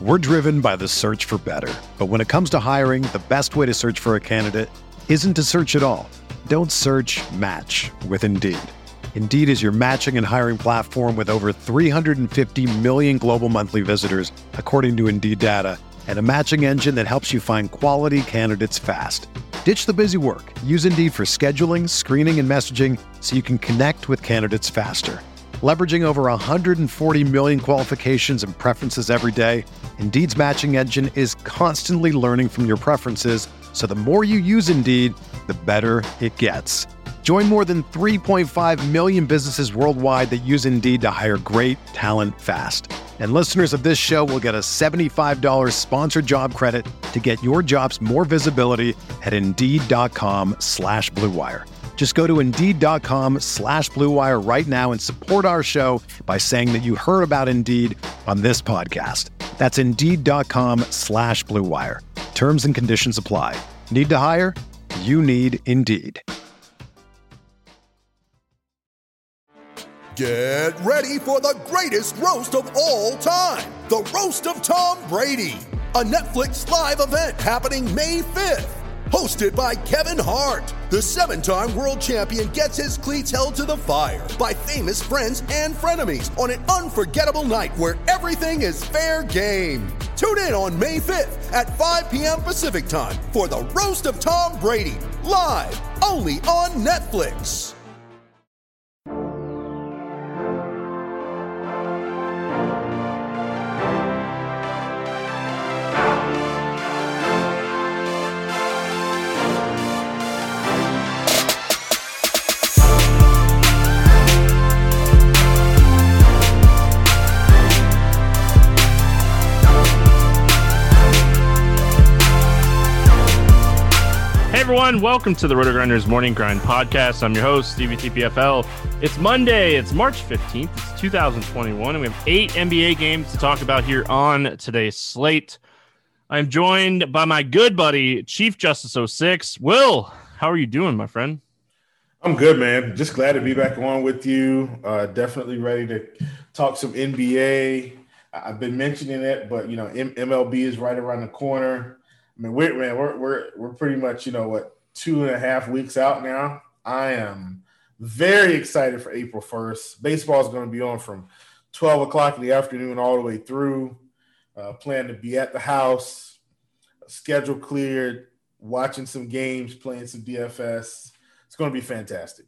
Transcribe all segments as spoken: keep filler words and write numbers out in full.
We're driven by the search for better. But when it comes to hiring, the best way to search for a candidate isn't to search at all. Don't search, match with Indeed. Indeed is your matching and hiring platform with over three hundred fifty million global monthly visitors, according to Indeed data, and a matching engine that helps you find quality candidates fast. Ditch the busy work. Use Indeed for scheduling, screening, and messaging so you can connect with candidates faster. Leveraging over one hundred forty million qualifications and preferences every day, Indeed's matching engine is constantly learning from your preferences, so the more you use Indeed, the better it gets. Join more than three point five million businesses worldwide that use Indeed to hire great talent fast. And listeners of this show will get a seventy-five dollars sponsored job credit to get your jobs more visibility at Indeed.com slash Blue Wire. Just go to Indeed.com slash Blue Wire right now and support our show by saying that you heard about Indeed on this podcast. That's Indeed.com slash Blue Wire. Terms and conditions apply. Need to hire? You need Indeed. Get ready for the greatest roast of all time, the Roast of Tom Brady, a Netflix live event happening May fifth. Hosted by Kevin Hart, the seven-time world champion gets his cleats held to the fire by famous friends and frenemies on an unforgettable night where everything is fair game. Tune in on May fifth at five p.m. Pacific time for the Roast of Tom Brady, live only on Netflix. Everyone, welcome to the RotoGrinders Morning Grind Podcast. I'm your host, Stevie T P F L. It's Monday. It's March fifteenth. It's two thousand twenty-one, and we have eight N B A games to talk about here on today's slate. I'm joined by my good buddy, Chief Justice oh six. Will, how are you doing, my friend? I'm good, man. Just glad to be back on with you. Uh, definitely ready to talk some N B A. I've been mentioning it, but, you know, M- MLB is right around the corner. I mean, we're, man, we're we're we're pretty much, you know, what, two and a half weeks out now. I am very excited for April first. Baseball is going to be on from twelve o'clock in the afternoon all the way through. Uh, plan to be at the house, schedule cleared, watching some games, playing some D F S. It's going to be fantastic.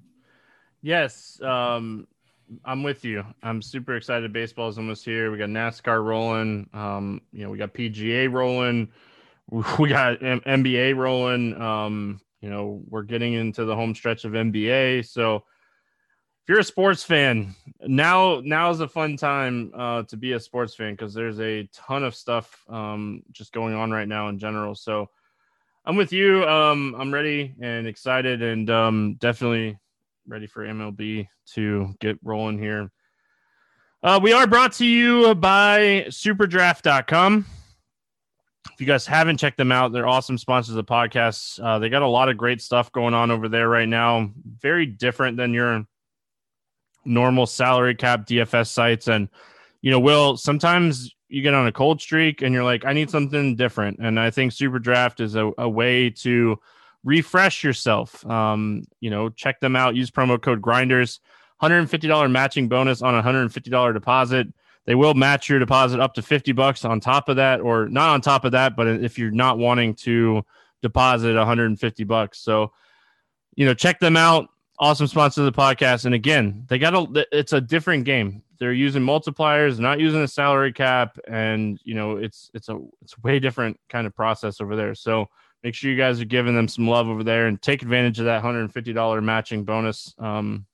Yes, um, I'm with you. I'm super excited. Baseball is almost here. We got NASCAR rolling. Um, you know, we got P G A rolling. We got N B A rolling. Um, you know, we're getting into the home stretch of N B A. So if you're a sports fan, now now is a fun time uh, to be a sports fan because there's a ton of stuff um, just going on right now in general. So I'm with you. Um, I'm ready and excited and um, definitely ready for M L B to get rolling here. Uh, we are brought to you by super draft dot com. If you guys haven't checked them out, they're awesome sponsors of podcasts. Uh, they got a lot of great stuff going on over there right now. Very different than your normal salary cap D F S sites. And, you know, Will, sometimes you get on a cold streak and you're like, I need something different. And I think Superdraft is a, a way to refresh yourself. Um, you know, check them out. Use promo code Grinders. one hundred fifty dollars matching bonus on a one hundred fifty dollars deposit. They will match your deposit up to fifty bucks on top of that, or not on top of that, but if you're not wanting to deposit one hundred fifty bucks. So, you know, check them out. Awesome sponsor of the podcast. And again, they got a, it's a different game. They're using multipliers, not using a salary cap. And, you know, it's, it's a, it's a way different kind of process over there. So make sure you guys are giving them some love over there and take advantage of that one hundred fifty dollars matching bonus. Um,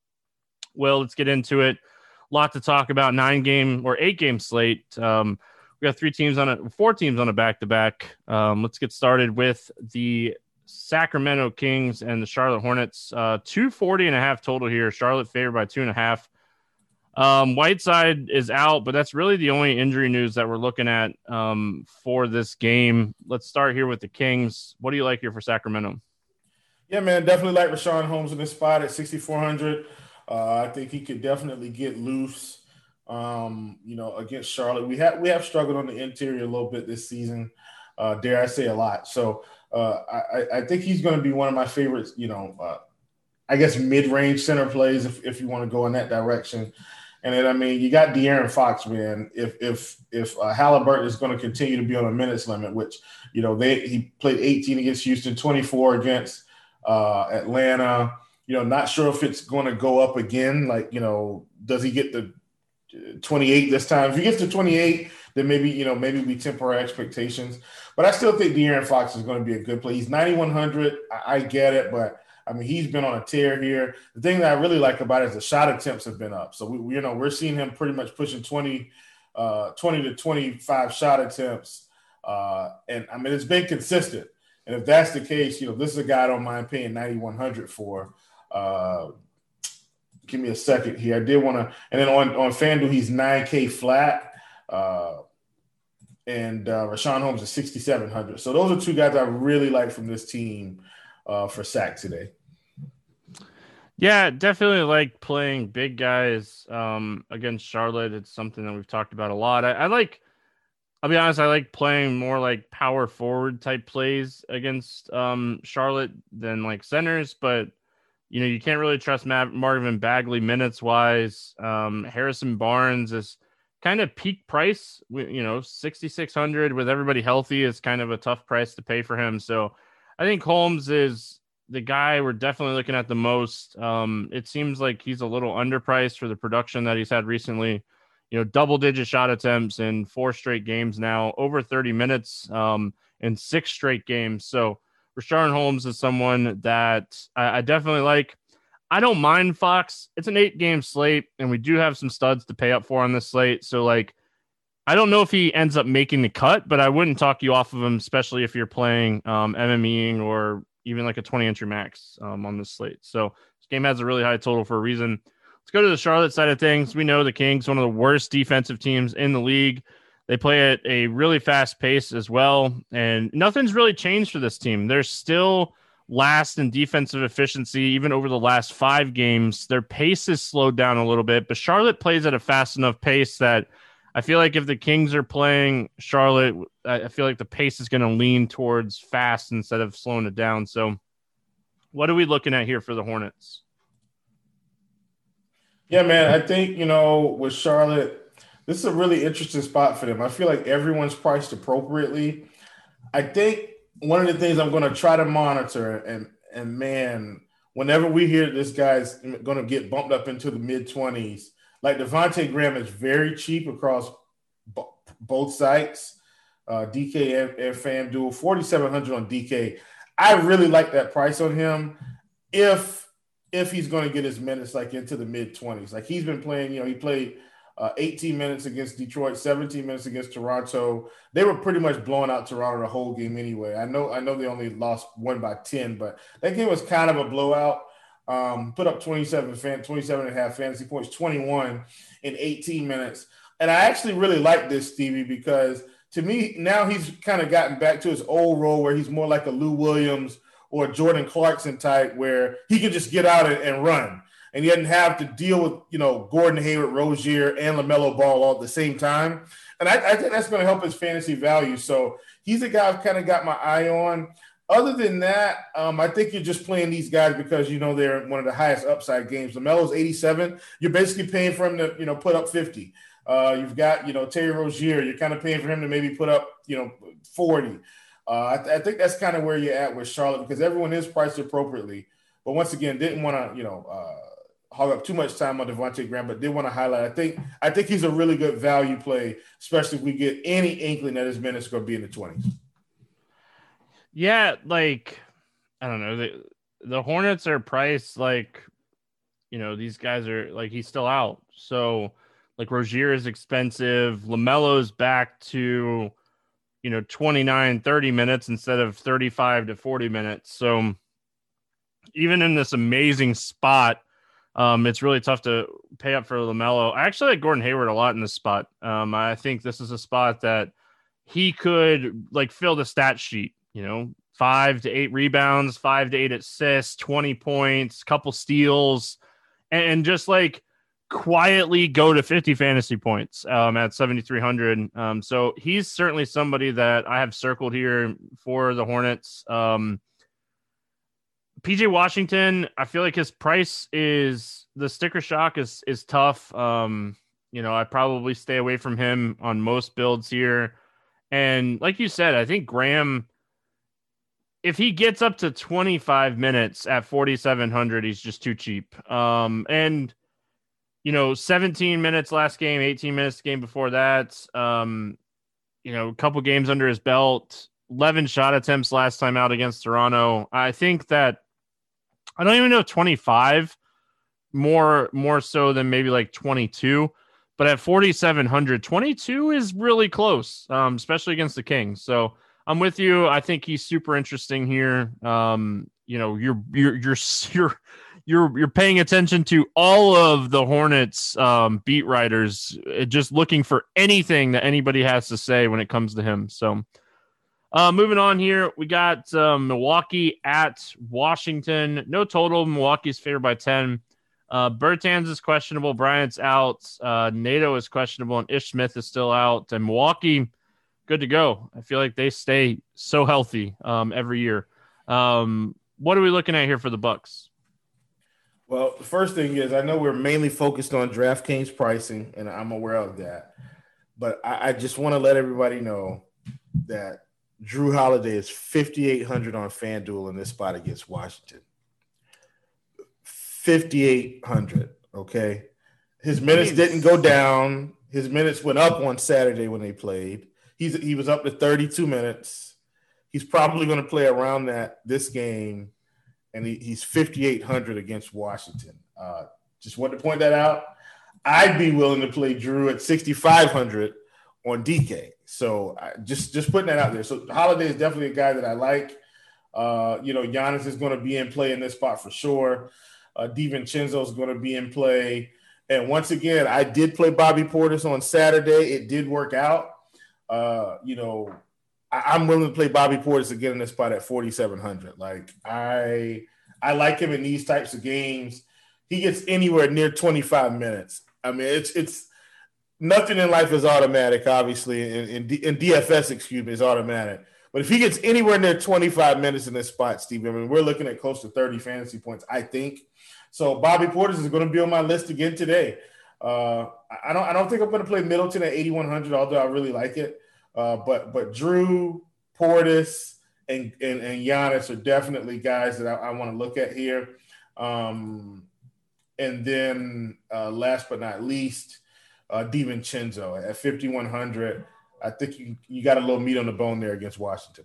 well, let's get into it. Lot to talk about. Nine game or eight game slate. Um, we got three teams on it, four teams on a back to back. Um, let's get started with the Sacramento Kings and the Charlotte Hornets. Uh, two forty and a half total here. Charlotte favored by two and a half. Um, Whiteside is out, but that's really the only injury news that we're looking at um, for this game. Let's start here with the Kings. What do you like here for Sacramento? Yeah, man, definitely like Richaun Holmes in this spot at sixty-four hundred. Uh, I think he could definitely get loose. Um, you know, against Charlotte, we have we have struggled on the interior a little bit this season. Uh, dare I say a lot? So uh, I, I think he's going to be one of my favorites. You know, uh, I guess mid-range center plays if if you want to go in that direction. And then I mean, you got De'Aaron Fox, man. If if if uh, Halliburton is going to continue to be on a minutes limit, which you know they he played eighteen against Houston, twenty-four against uh, Atlanta. You know, not sure if it's going to go up again. Like, you know, does he get the twenty-eight this time? If he gets to twenty-eight, then maybe, you know, maybe we temper our expectations. But I still think De'Aaron Fox is going to be a good play. He's ninety-one hundred. I, I get it, but I mean, he's been on a tear here. The thing that I really like about it is the shot attempts have been up. So, we, you know, we're seeing him pretty much pushing twenty, uh, twenty to twenty-five shot attempts. Uh, and, I mean, it's been consistent. And if that's the case, you know, this is a guy I don't mind paying ninety-one hundred for. Uh, give me a second here. I did want to – and then on, on FanDuel, he's nine K flat. Uh, and uh, Rashawn Holmes is sixty-seven hundred. So those are two guys I really like from this team uh, for sack today. Yeah, definitely like playing big guys um, against Charlotte. It's something that we've talked about a lot. I, I like, I'll be honest, I like playing more like power forward type plays against um, Charlotte than like centers, but you know, you can't really trust Matt, Marvin Bagley minutes wise. Um, Harrison Barnes is kind of peak price, you know, sixty-six hundred with everybody healthy is kind of a tough price to pay for him. So I think Holmes is the guy we're definitely looking at the most. Um, it seems like he's a little underpriced for the production that he's had recently. You know, double digit shot attempts in four straight games now, over thirty minutes um, in six straight games. So Rashawn Holmes is someone that I, I definitely like. I don't mind Fox. It's an eight game slate, and we do have some studs to pay up for on this slate. So, like, I don't know if he ends up making the cut, but I wouldn't talk you off of him, especially if you're playing um, MMEing or even like a twenty entry max um, on this slate. So this game has a really high total for a reason. Let's go to the Charlotte side of things. We know the Kings, one of the worst defensive teams in the league. They play at a really fast pace as well, and nothing's really changed for this team. They're still last in defensive efficiency, even over the last five games. Their pace has slowed down a little bit, but Charlotte plays at a fast enough pace that I feel like if the Kings are playing Charlotte, I feel like the pace is going to lean towards fast instead of slowing it down. So what are we looking at here for the Hornets? Yeah, man, I think, you know, with Charlotte, this is a really interesting spot for them. I feel like everyone's priced appropriately. I think one of the things I'm going to try to monitor, and, and man, whenever we hear this guy's going to get bumped up into the mid-twenties, like Devontae Graham is very cheap across b- both sites, uh, D K and, and FanDuel, forty-seven hundred on D K. I really like that price on him if if he's going to get his minutes like into the mid-twenties. Like he's been playing, you know, he played uh, eighteen minutes against Detroit, seventeen minutes against Toronto. They were pretty much blowing out Toronto the whole game anyway. I know I know they only lost one by ten, but that game was kind of a blowout. Um, put up twenty-seven, fan, twenty-seven and a half fantasy points, twenty-one in eighteen minutes. And I actually really like this, Stevie, because to me, now he's kind of gotten back to his old role where he's more like a Lou Williams or Jordan Clarkson type where he can just get out and, and run. And he doesn't have to deal with, you know, Gordon Hayward, Rozier, and LaMelo Ball all at the same time. And I, I think that's going to help his fantasy value. So he's a guy I've kind of got my eye on. Other than that, um, I think you're just playing these guys because, you know, they're one of the highest upside games. LaMelo's eighty-seven. You're basically paying for him to, you know, put up fifty. Uh, you've got, you know, Terry Rozier. You're kind of paying for him to maybe put up, you know, forty. Uh, I, th- I think that's kind of where you're at with Charlotte because everyone is priced appropriately. But once again, didn't want to, you know, uh, hog up too much time on Devontae Graham, but did want to highlight. I think I think he's a really good value play, especially if we get any inkling that his minutes going to be in the twenties. Yeah, like, I don't know. The, the Hornets are priced like, you know, these guys are like, he's still out. So, like, Rozier is expensive. LaMelo's back to, you know, twenty-nine, thirty minutes instead of thirty-five to forty minutes. So, even in this amazing spot, um, it's really tough to pay up for LaMelo. I actually like Gordon Hayward a lot in this spot. Um, I think this is a spot that he could, like, fill the stat sheet. You know, five to eight rebounds, five to eight assists, twenty points, couple steals, and just like quietly go to fifty fantasy points um, at seventy-three hundred. Um, so he's certainly somebody that I have circled here for the Hornets. Um, P J Washington, I feel like his price is the sticker shock is is tough. Um, you know, I probably stay away from him on most builds here. And like you said, I think Graham, if he gets up to twenty-five minutes at forty-seven hundred, he's just too cheap. Um, and you know, seventeen minutes last game, eighteen minutes the game before that. Um, you know, a couple games under his belt, eleven shot attempts last time out against Toronto. I think that I don't even know twenty-five more more so than maybe like twenty-two, but at forty-seven hundred, twenty-two is really close, um, especially against the Kings. So I'm with you. I think he's super interesting here. Um, you know, you're you're you're you're you're you're paying attention to all of the Hornets um, beat writers, just looking for anything that anybody has to say when it comes to him. So. Uh, moving on here, we got um, Milwaukee at Washington. No total. Milwaukee's favored by ten. Uh, Bertans is questionable. Bryant's out. Uh, Nato is questionable, and Ish Smith is still out. And Milwaukee, good to go. I feel like they stay so healthy um, every year. Um, what are we looking at here for the Bucks? Well, the first thing is I know we're mainly focused on DraftKings pricing, and I'm aware of that. But I, I just want to let everybody know that Drew Holiday is fifty-eight hundred on FanDuel in this spot against Washington. fifty-eight hundred, okay? His minutes didn't go down. His minutes went up on Saturday when they played. He's He was up to thirty-two minutes. He's probably going to play around that this game, and he, he's fifty-eight hundred against Washington. Uh, just wanted to point that out. I'd be willing to play Drew at sixty-five hundred on D K. So I just just putting that out there. So Holiday is definitely a guy that I like. Uh, you know, Giannis is going to be in play in this spot for sure. Uh, DiVincenzo is going to be in play. And once again, I did play Bobby Portis on Saturday. It did work out. Uh, you know, I, I'm willing to play Bobby Portis again in this spot at forty-seven hundred. Like I, I like him in these types of games. He gets anywhere near twenty-five minutes. I mean, it's it's. Nothing in life is automatic, obviously, and in, in, in D F S, excuse me, is automatic. But if he gets anywhere near twenty-five minutes in this spot, Steve, I mean, we're looking at close to thirty fantasy points, I think. So Bobby Portis is going to be on my list again today. Uh, I don't, I don't think I'm going to play Middleton at eighty-one hundred, although I really like it. Uh, but but Drew, Portis, and, and and Giannis are definitely guys that I, I want to look at here. Um, and then uh, last but not least. Uh, DiVincenzo at fifty-one hundred. I think you you got a little meat on the bone there against Washington.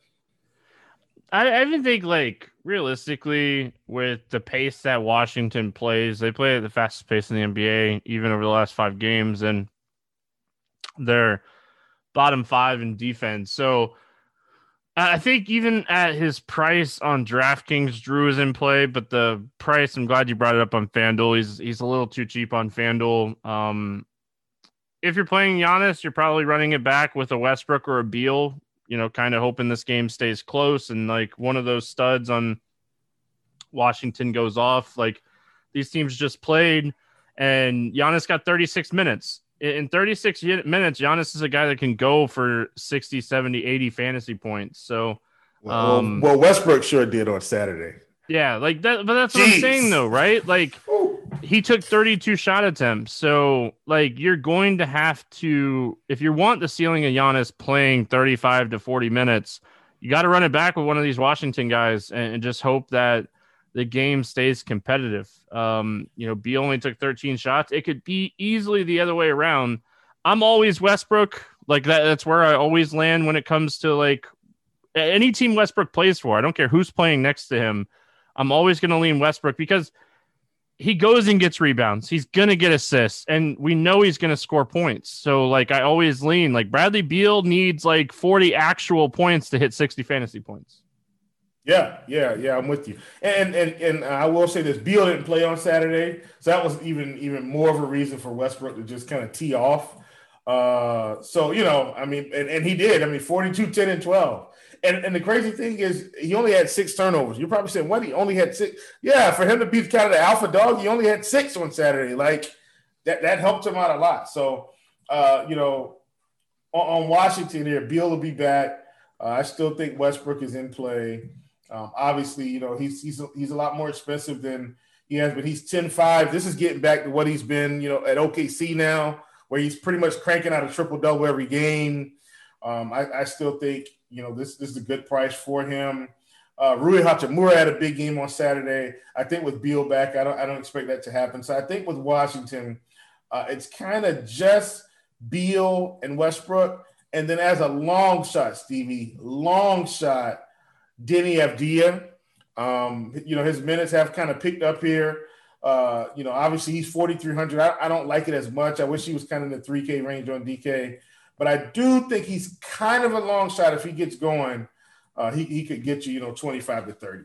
I, I even think, like, realistically, with the pace that Washington plays, they play at the fastest pace in the N B A, even over the last five games, and they're bottom five in defense. So I think even at his price on DraftKings, Drew is in play, but the price, I'm glad you brought it up on FanDuel. He's, he's a little too cheap on FanDuel. Um, If you're playing Giannis, you're probably running it back with a Westbrook or a Beal, you know, kind of hoping this game stays close and like one of those studs on Washington goes off. Like these teams just played and Giannis got thirty-six minutes. In thirty-six minutes, Giannis is a guy that can go for sixty, seventy, eighty fantasy points. So, um, well, well Westbrook sure did on Saturday. Yeah, like that, but that's what Jeez. I'm saying though, right? Like he took thirty-two shot attempts. So like you're going to have to, if you want the ceiling of Giannis playing thirty-five to forty minutes, you got to run it back with one of these Washington guys and, and just hope that the game stays competitive. Um, you know, B only took thirteen shots. It could be easily the other way around. I'm always Westbrook. Like that, that's where I always land when it comes to like any team Westbrook plays for. I don't care who's playing next to him. I'm always going to lean Westbrook because he goes and gets rebounds. He's going to get assists, and we know he's going to score points. So, like, I always lean. Like, Bradley Beal needs, like, forty actual points to hit sixty fantasy points. Yeah, yeah, yeah, I'm with you. And and and I will say this, Beal didn't play on Saturday, so that was even, even more of a reason for Westbrook to just kind of tee off. Uh, so, you know, I mean, and, and he did. I mean, forty-two, ten, and twelve. And and the crazy thing is he only had six turnovers. You're probably saying, what? He only had six? Yeah, for him to be kind of the alpha dog, he only had six on Saturday. Like, that, that helped him out a lot. So, uh, you know, on, on Washington here, Beal will be back. Uh, I still think Westbrook is in play. Um, obviously, you know, he's he's he's a lot more expensive than he has, but he's ten five. This is getting back to what he's been, you know, at O K C now, where he's pretty much cranking out a triple-double every game. Um, I, I still think, you know, this, this is a good price for him. Uh, Rui Hachimura had a big game on Saturday. I think with Beal back, I don't I don't expect that to happen. So I think with Washington, uh, it's kind of just Beal and Westbrook. And then as a long shot, Stevie, long shot, Denny Avdia. Um, you know, his minutes have kind of picked up here. Uh, you know, obviously he's forty-three hundred. I, I don't like it as much. I wish he was kind of in the three K range on D K. But I do think he's kind of a long shot. If he gets going, uh, he, he could get you, you know, twenty-five to thirty.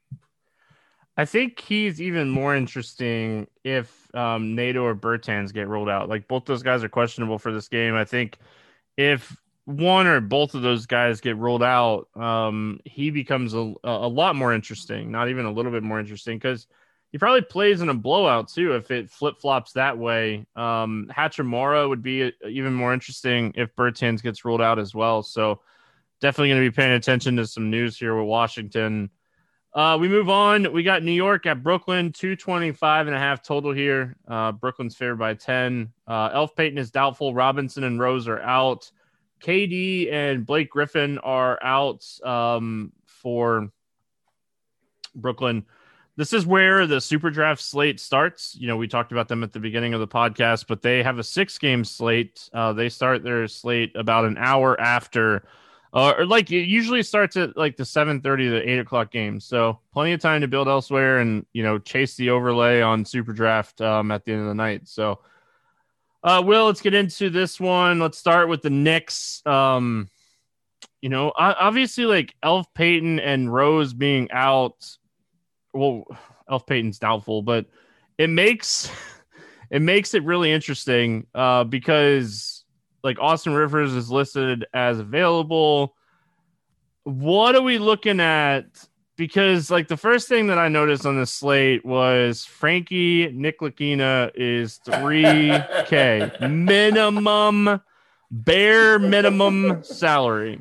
I think he's even more interesting if um, Nato or Bertans get rolled out. Like, both those guys are questionable for this game. I think if one or both of those guys get rolled out, um, he becomes a, a lot more interesting, not even a little bit more interesting, because he probably plays in a blowout too if it flip-flops that way. Um, Hachimura would be even more interesting if Bertans gets ruled out as well. So definitely going to be paying attention to some news here with Washington. Uh, we move on. We got New York at Brooklyn, two twenty-five and a half total here. Uh, Brooklyn's favored by ten. Uh, Elf Payton is doubtful. Robinson and Rose are out. K D and Blake Griffin are out um, for Brooklyn. This is where the super draft slate starts. You know, we talked about them at the beginning of the podcast, but they have a six game slate. Uh, they start their slate about an hour after, uh, or like it usually starts at like the seven thirty to eight o'clock games. So plenty of time to build elsewhere and, you know, chase the overlay on super draft um, at the end of the night. So, Uh, Will, let's get into this one. Let's start with the Knicks. Um, you know, obviously, like Elf Payton and Rose being out. Well, Elf Payton's doubtful, but it makes it makes it really interesting uh, because like Austin Rivers is listed as available. What are we looking at? Because, like, the first thing that I noticed on this slate was Frankie Ntilikina is three K. Minimum, bare minimum salary.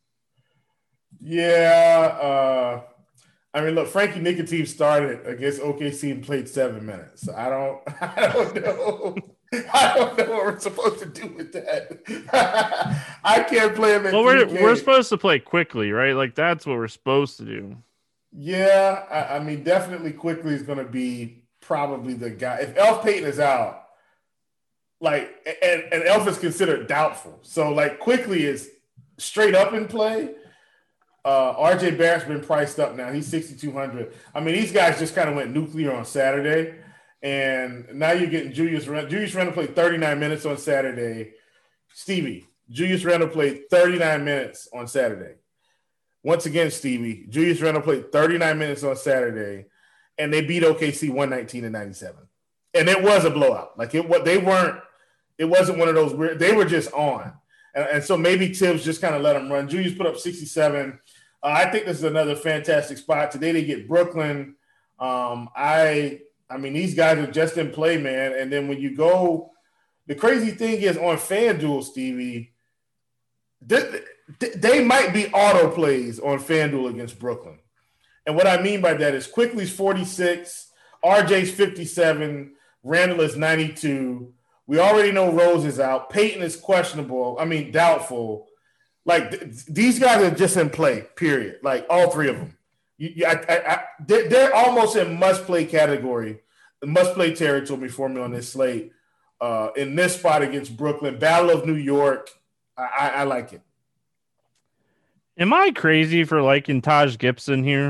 Yeah. Uh, I mean, look, Frankie Ntilikina started against O K C and played seven minutes. So I don't, I don't know. I don't know what we're supposed to do with that. I can't play him at Well, we're, three K. we're supposed to play quickly, right? Like, that's what we're supposed to do. Yeah, I, I mean, definitely quickly is going to be probably the guy. If Elf Payton is out, like, and, and Elf is considered doubtful. So, like, quickly is straight up in play. Uh, R J Barrett's been priced up now. He's sixty-two hundred. I mean, these guys just kind of went nuclear on Saturday. And now you're getting Julius Randle. Julius Randle played thirty-nine minutes on Saturday. Stevie, Julius Randle played thirty-nine minutes on Saturday. Once again, Stevie, Julius Randle played thirty-nine minutes on Saturday, and they beat O K C one nineteen to ninety-seven. And it was a blowout. Like, it, what they weren't, it wasn't one of those weird, they were just on. And, and so maybe Tibbs just kind of let them run. Julius put up sixty-seven. Uh, I think this is another fantastic spot. Today they get Brooklyn. Um, I, I mean, these guys are just in play, man. And then when you go, the crazy thing is on FanDuel, Stevie, they, they might be auto plays on FanDuel against Brooklyn. And what I mean by that is Quickly's forty-six, R J's fifty-seven, Randall is ninety-two. We already know Rose is out. Payton is questionable. I mean, doubtful. Like, th- these guys are just in play, period. Like, all three of them. You, you, I, I, I, they're, they're almost in must-play category, must-play territory for me on this slate. Uh, in this spot against Brooklyn, Battle of New York, I, I, I like it. Am I crazy for liking Taj Gibson here?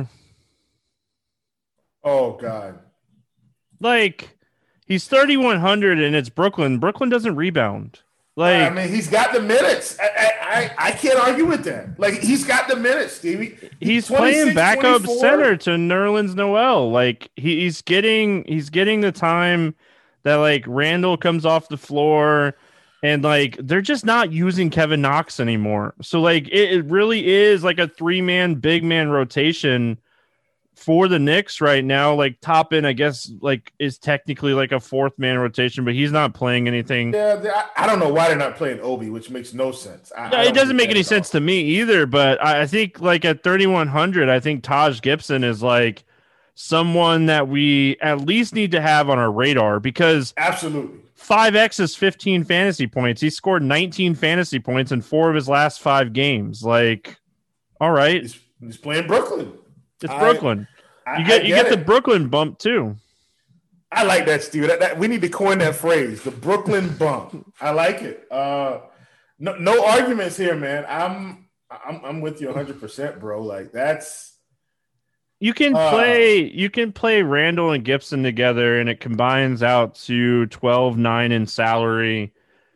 Oh, God. Like, he's thirty-one hundred and it's Brooklyn. Brooklyn doesn't rebound. Like, I mean, he's got the minutes. I, I, I can't argue with that. Like, he's got the minutes, Stevie. He's playing backup center to Nerlens Noel. Like, he, he's getting he's getting the time that, like, Randall comes off the floor, and, like, they're just not using Kevin Knox anymore. So, like, it, it really is like a three-man, big-man rotation for the Knicks right now, like Toppin, I guess, like is technically like a fourth man rotation, but he's not playing anything. Yeah, I don't know why they're not playing Obi, which makes no sense. I, yeah, I it doesn't make any sense all. to me either. But I, I think like at thirty-one hundred, I think Taj Gibson is like someone that we at least need to have on our radar because absolutely five X is fifteen fantasy points. He scored nineteen fantasy points in four of his last five games. Like, all right, he's, he's playing Brooklyn. It's Brooklyn. I, I, you get, get you get it. the Brooklyn bump too. I like that, Steve. That, that, we need to coin that phrase, the Brooklyn bump. I like it. Uh, no, no arguments here, man. I'm, I'm, I'm with you one hundred percent, bro. Like that's. You can uh, play. You can play Randall and Gibson together, and it combines out to twelve nine in salary.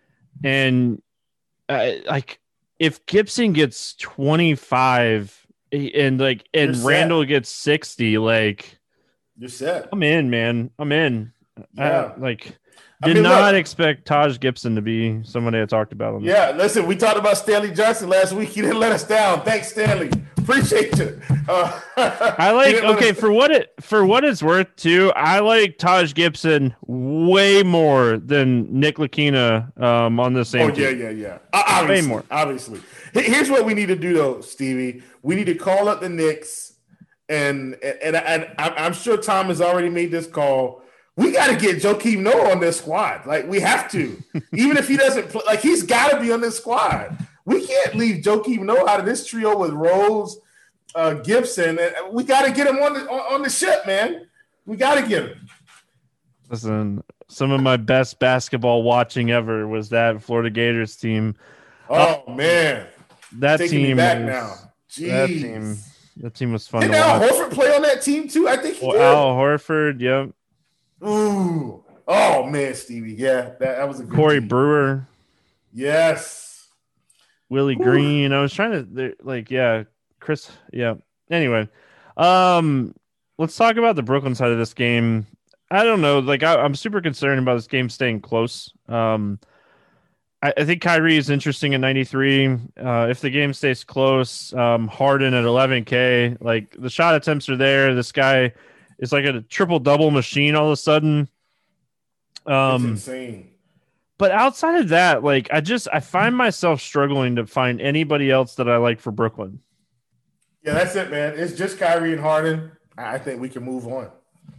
And uh, like, if Gibson gets twenty-five. And like, and You're Randall set. gets sixty. Like, you're set. I'm in, man. I'm in. Yeah. I, like, I did mean, not look, expect Taj Gibson to be somebody I talked about. On yeah, listen, we talked about Stanley Johnson last week. He didn't let us down. Thanks, Stanley. Appreciate you. Uh, I like. Okay, for what it for what it's worth, too. I like Taj Gibson way more than Nick Lakina um, on the same. Oh yeah, team. yeah, yeah. Uh, obviously, way more. Obviously. Here's what we need to do, though, Stevie. We need to call up the Knicks, and and, and, and I'm sure Tom has already made this call. We got to get Joakim Noah on this squad. Like, we have to. Even if he doesn't play, like, he's got to be on this squad. We can't leave Joakim Noah out of this trio with Rose, uh, Gibson. We got to get him on the, on the ship, man. We got to get him. Listen, some of my best basketball watching ever was that Florida Gators team. Oh, uh, man. That Taking team me back was, now. Jeez. That team, that team was fun Didn't to Al watch. Horford play on that team, too? I think he well, did. Al Horford, yep. Ooh. Oh, man, Stevie. Yeah, that, that was a good Corey team. Brewer. Yes. Willie Ooh. Green. I was trying to, like, yeah, Chris. Yeah. Anyway, um, let's talk about the Brooklyn side of this game. I don't know. Like, I, I'm super concerned about this game staying close. Um, I, I think Kyrie is interesting at ninety-three. Uh, if the game stays close, um, Harden at eleven K. Like, the shot attempts are there. This guy is like a triple double machine all of a sudden. Um, it's insane. But outside of that, like, I just I find myself struggling to find anybody else that I like for Brooklyn. Yeah, that's it, man. It's just Kyrie and Harden. I think we can move on.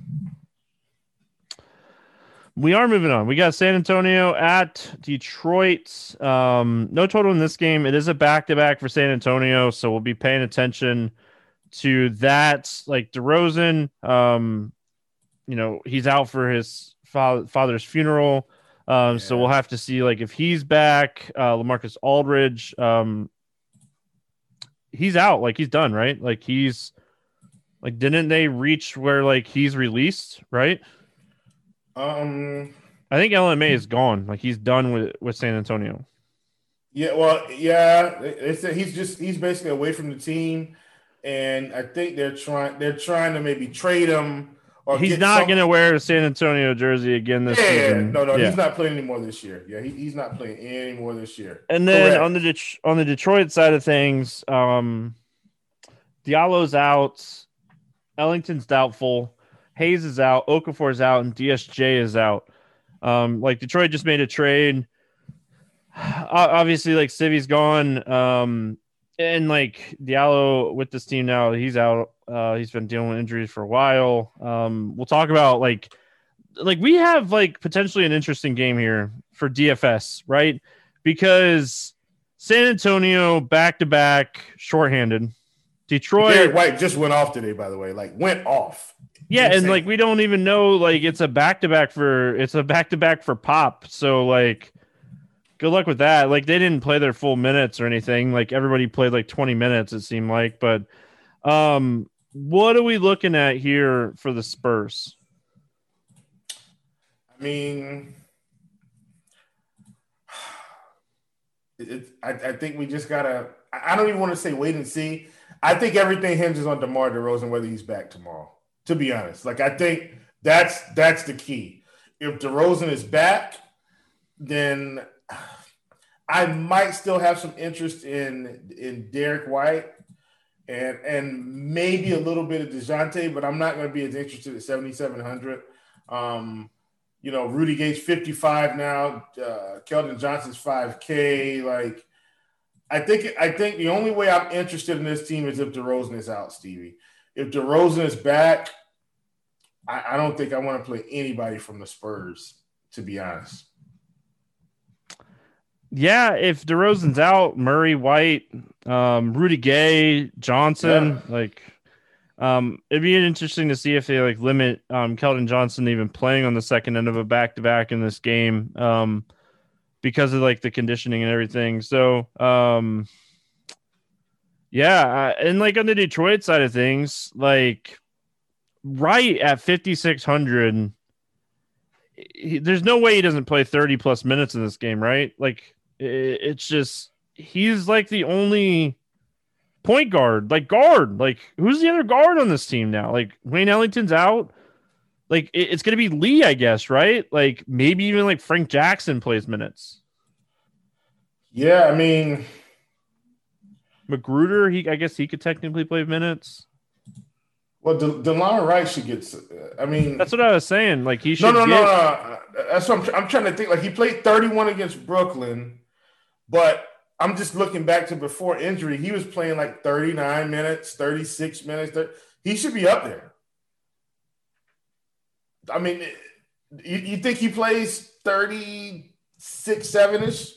We are moving on. We got San Antonio at Detroit. Um, no total in this game. It is a back-to-back for San Antonio, so we'll be paying attention to that. Like DeRozan, um, you know, he's out for his fa- father's funeral, um, yeah. so we'll have to see like if he's back. Uh, LaMarcus Aldridge, um, he's out. Like he's done, right? Like he's like, didn't they reach where like he's released, right? Um, I think L M A is gone. Like he's done with, with San Antonio. Yeah, well, yeah, it's a, he's just he's basically away from the team, and I think they're trying they're trying to maybe trade him. Or he's get not some... going to wear a San Antonio jersey again this yeah, season. No, no, yeah. he's not playing anymore this year. Yeah, he, he's not playing anymore this year. And then Correct. on the Det- on the Detroit side of things, um, Diallo's out, Ellington's doubtful. Hayes is out, Okafor's out, and D S J is out. Um, like Detroit just made a trade. Obviously, like Civi's gone, um, and like Diallo with this team now, he's out. Uh, he's been dealing with injuries for a while. Um, we'll talk about like, like we have like potentially an interesting game here for D F S, right? Because San Antonio back to back, shorthanded. Detroit. Derek White just went off today, by the way. Like went off. Yeah, and like we don't even know, like it's a back to back for it's a back to back for Pop. So like, good luck with that. Like they didn't play their full minutes or anything. Like everybody played like twenty minutes, it seemed like. But um, what are we looking at here for the Spurs? I mean, it, it, I, I think we just gotta. I don't even want to say wait and see. I think everything hinges on DeMar DeRozan whether he's back tomorrow. To be honest, like I think that's that's the key. If DeRozan is back, then I might still have some interest in in Derek White. and and maybe a little bit of DeJounte, but I'm not going to be as interested at seventy-seven hundred. Um, you know, Rudy Gay's fifty-five now. Uh, Keldon Johnson's five K. Like, I think I think the only way I'm interested in this team is if DeRozan is out, Stevie. If DeRozan is back, I, I don't think I want to play anybody from the Spurs, to be honest. Yeah, if DeRozan's out, Murray, White, um, Rudy Gay, Johnson, yeah. like, um, it'd be interesting to see if they like limit um, Keldon Johnson even playing on the second end of a back-to-back in this game um, because of like the conditioning and everything. So, um, yeah, and like on the Detroit side of things, like right at fifty-six hundred, he, there's no way he doesn't play thirty plus minutes in this game, right? Like, it's just he's like the only point guard, like guard. Like, who's the other guard on this team now? Like, Wayne Ellington's out. Like, it's going to be Lee, I guess, right? Like, maybe even like Frank Jackson plays minutes. Yeah, I mean, Magruder, he I guess he could technically play minutes. Well, De- DeLon Wright should get. I mean, that's what I was saying. Like, he should. No, no, get... no, no. That's what I'm, I'm trying to think. Like, he played thirty-one against Brooklyn. But I'm just looking back to before injury, he was playing like thirty-nine minutes, thirty-six minutes. He should be up there. I mean, you, you think he plays thirty-six, seven-ish?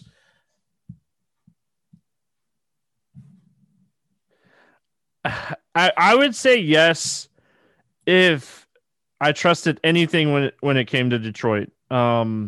I, I would say yes if I trusted anything when it, when it came to Detroit. Um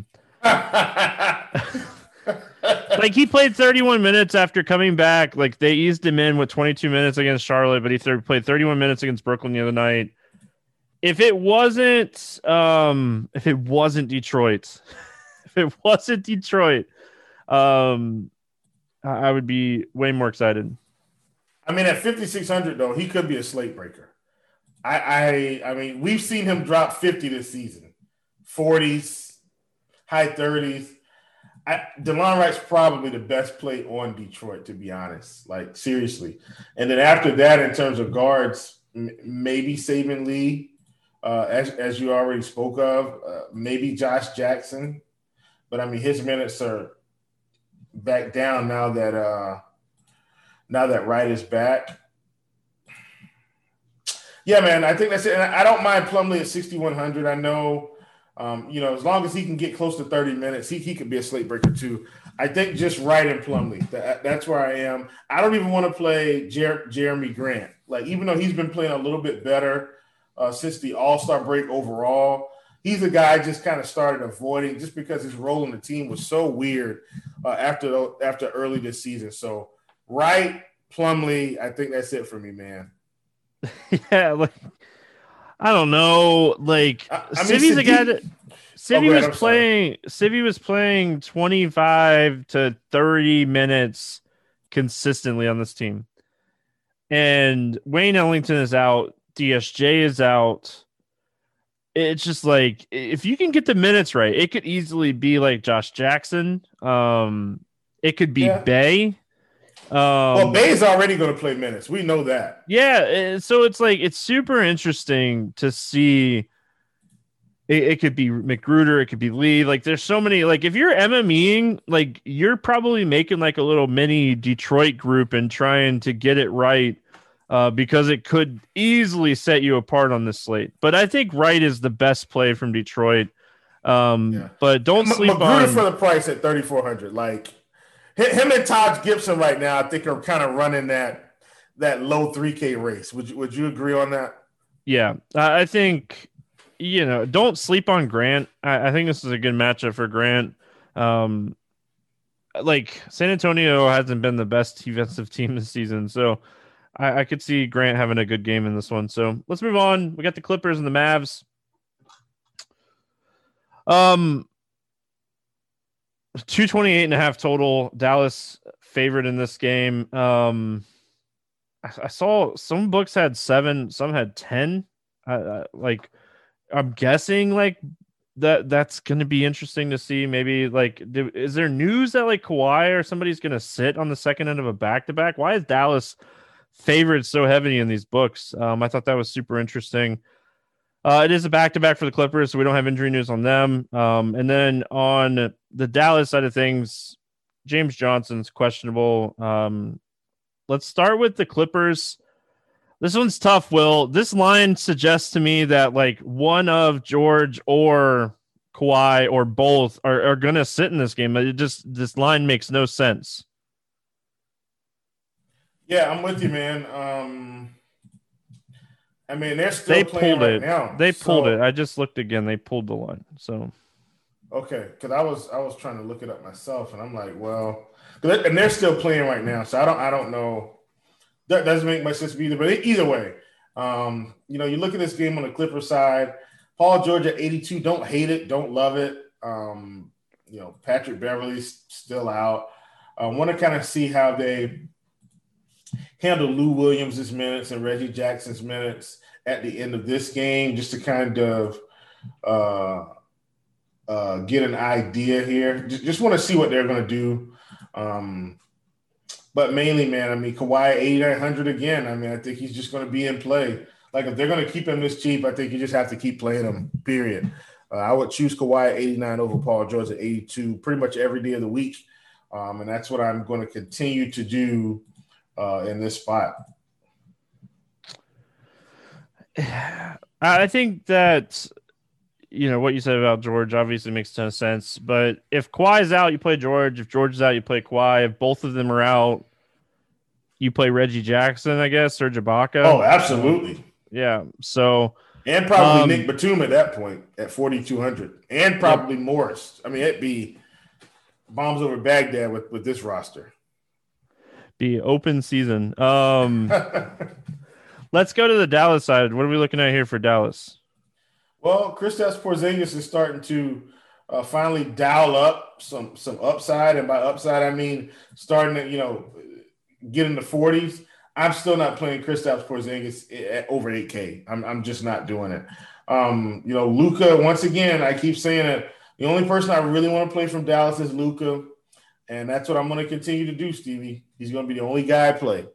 Like, he played thirty-one minutes after coming back. Like, they eased him in with twenty-two minutes against Charlotte, but he th- played thirty-one minutes against Brooklyn the other night. If it wasn't, um, if it wasn't Detroit, if it wasn't Detroit, um, I would be way more excited. I mean, at fifty-six hundred though, he could be a slate breaker. I, I, I mean, we've seen him drop fifty this season, forties, high thirties. I, DeLon Wright's probably the best play on Detroit, to be honest. Like, seriously. And then after that, in terms of guards, m- maybe Saban Lee, uh, as as you already spoke of, uh, maybe Josh Jackson. But I mean, his minutes are back down now that uh, now that Wright is back. Yeah, man, I think that's it. And I don't mind Plumlee at sixty-one hundred. I know. Um, you know, as long as he can get close to thirty minutes, he, he could be a slate breaker too. I think just Wright and Plumlee. That, that's where I am. I don't even want to play Jer- Jeremy Grant. Like, even though he's been playing a little bit better uh, since the All-Star break overall, he's a guy I just kind of started avoiding just because his role in the team was so weird uh, after after early this season. So Wright, Plumlee, I think that's it for me, man. Yeah, like, I don't know. Like, I, I mean, Civi's Sadiq, a guy that Civi oh, was I'm playing. Civi was playing twenty-five to thirty minutes consistently on this team, and Wayne Ellington is out. D S J is out. It's just like, if you can get the minutes right, it could easily be like Josh Jackson. Um, it could be yeah. Bay. Um, well, Bay's already going to play minutes. We know that. Yeah, so it's like, it's super interesting to see. It, it could be McGruder, it could be Lee. Like, there's so many. Like, if you're MMEing, like, you're probably making like a little mini Detroit group and trying to get it right, uh, because it could easily set you apart on this slate. But I think Wright is the best play from Detroit. Um, yeah. But don't M- sleep McGruder on for the price at thirty-four hundred. Like, him and Taj Gibson right now, I think, are kind of running that that low three K race. Would you, would you agree on that? Yeah, I think, you know, don't sleep on Grant. I, I think this is a good matchup for Grant. Um, like, San Antonio hasn't been the best defensive team this season, so I, I could see Grant having a good game in this one. So let's move on. We got the Clippers and the Mavs. Um. two twenty-eight and a half total. Dallas favored in this game. Um, I, I saw some books had seven, some had ten. Uh, uh, like, I'm guessing like that. That's going to be interesting to see. Maybe like, do, is there news that like Kawhi or somebody's going to sit on the second end of a back to back? Why is Dallas favorites so heavy in these books. Um, I thought that was super interesting. Uh, it is a back-to-back for the Clippers, so we don't have injury news on them. Um, and then on the Dallas side of things, James Johnson's questionable. Um, let's start with the Clippers. This one's tough, Will. This line suggests to me that like one of George or Kawhi or both are, are going to sit in this game. It just, this line makes no sense. Yeah, I'm with you, man. Um, I mean, they're still they playing pulled right it. now. They pulled so, it. I just looked again. They pulled the line. So okay, because I was I was trying to look it up myself, and I'm like, well, and they're still playing right now. So I don't I don't know. That doesn't make much sense either. But either way, um, you know, you look at this game on the Clippers side. Paul George at eighty-two. Don't hate it. Don't love it. Um, you know, Patrick Beverley's still out. I want to kind of see how they handle Lou Williams' minutes and Reggie Jackson's minutes at the end of this game, just to kind of uh, uh, get an idea here. Just, just want to see what they're going to do. Um, but mainly, man, I mean, Kawhi eighty-nine hundred again. I mean, I think he's just going to be in play. Like, if they're going to keep him this cheap, I think you just have to keep playing him, period. Uh, I would choose Kawhi at eighty-nine over Paul George at eighty-two pretty much every day of the week. Um, and that's what I'm going to continue to do uh, in this spot. I think that, you know, what you said about George obviously makes a ton of sense. But if Kawhi's out, you play George. If George is out, you play Kawhi. If both of them are out, you play Reggie Jackson, I guess, or Ibaka. Oh, absolutely. Yeah. So and probably um, Nick Batum at that point at forty-two hundred, and probably yep. Morris. I mean, it'd be bombs over Baghdad with, with this roster. Be open season. Um, let's go to the Dallas side. What are we looking at here for Dallas? Well, Kristaps Porzingis is starting to uh, finally dial up some some upside, and by upside I mean starting to you know get in the forties. I'm still not playing Kristaps Porzingis at over eight K. I'm I'm just not doing it. Um, you know, Luka. Once again, I keep saying it. The only person I really want to play from Dallas is Luka, and that's what I'm going to continue to do, Stevie. He's going to be the only guy I play.